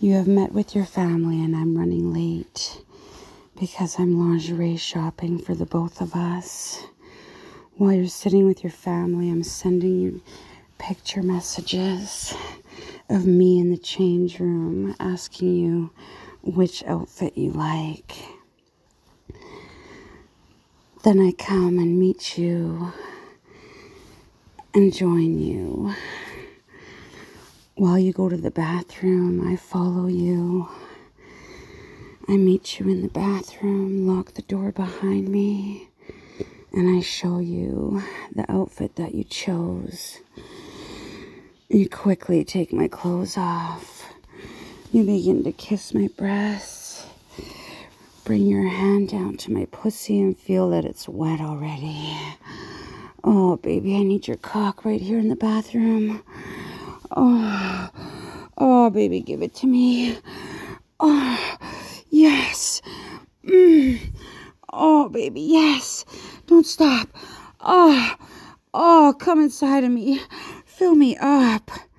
You have met with your family and I'm running late because I'm lingerie shopping for the both of us. While you're sitting with your family, I'm sending you picture messages of me in the change room asking you which outfit you like. Then I come and meet you and join you. While you go to the bathroom, I follow you. I meet you in the bathroom, lock the door behind me, and I show you the outfit that you chose. You quickly take my clothes off. You begin to kiss my breasts. Bring your hand down to my pussy and feel that it's wet already. Oh, baby, I need your cock right here in the bathroom. Oh, baby, give it to me. Oh, yes. Oh, baby, yes. Don't stop. Oh, come inside of me. Fill me up.